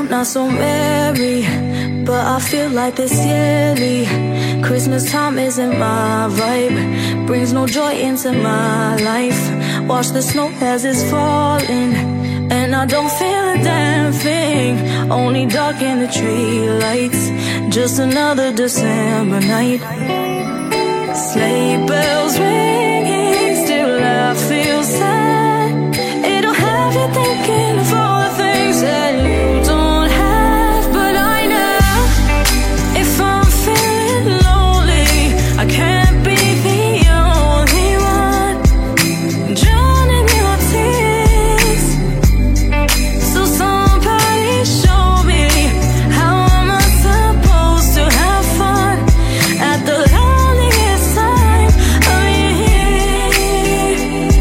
I'm not so merry, but I feel like this yearly. Christmas time isn't my vibe, brings no joy into my life. Watch the snow as it's falling, and I don't feel a damn thing. Only dark in the tree lights, just another December night. Sleigh bells ringing, still I feel sad. It'll have you thinking of all the things that you don't have. But I know if I'm feeling lonely, I can't be the only one drowning your tears. So somebody show me, how am I supposed to have fun at the loneliest time of year?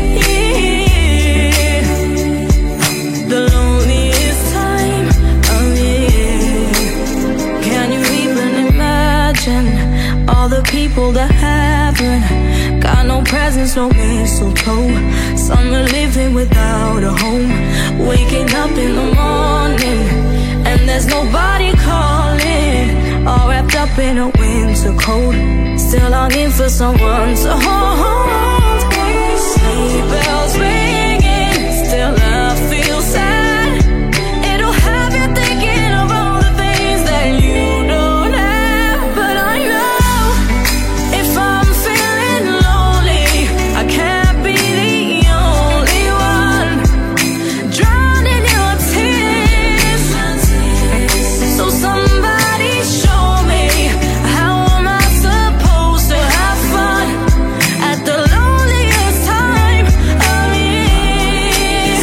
The loneliest time of year. Can you even imagine all the people that haven't got no presents, no mistletoe? Some are living without a home, waking up in the morning and there's nobody calling. All wrapped up in a winter coat, still longing for someone to hold. Sleigh bells ringing, still I feel sad. It'll have you thinking of all the things that you don't have. But I know if I'm feeling lonely, I can't be the only one drowning your tears. So somebody show me, how am I supposed to have fun at the loneliest time of year?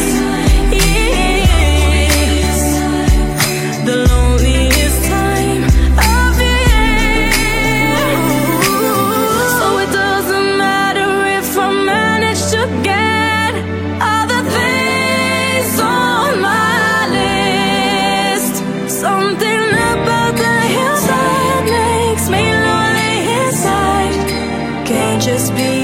The loneliest time of year. So it doesn't matter if I manage to get all the things on my list. Something about the hillside makes me lonely inside. Can't just be